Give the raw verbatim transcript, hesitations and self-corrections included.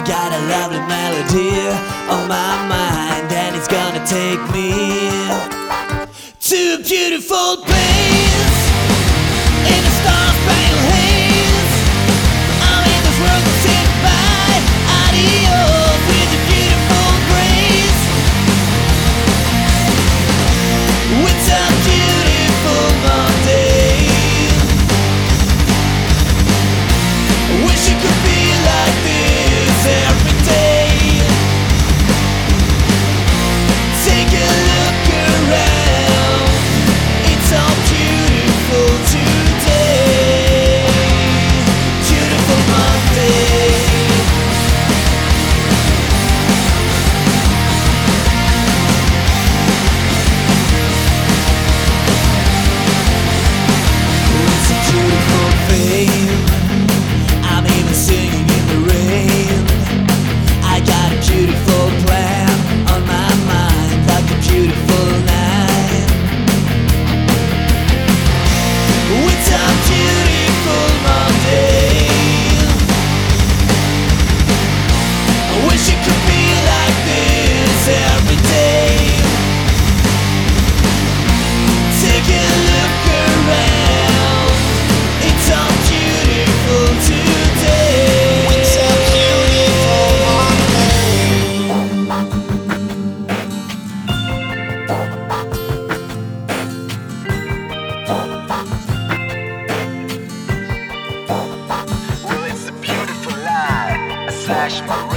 got a lovely melody on my mind, and it's gonna take me to a beautiful place in a star-spangled haze. I'm in this world to say goodbye, adios, with a beautiful grace. It's a beautiful Monday. I wish it could be like this every day. Take a look around, it's all beautiful today. Beautiful Monday. It's a beautiful thing. I'm even singing in the rain. I got a beautiful plan on my mind, like a beautiful night. It's a beautiful Monday. I wish it could be like this every day. Take a look around, it's all beautiful today. It's a beautiful Well, it's a beautiful life. I slash my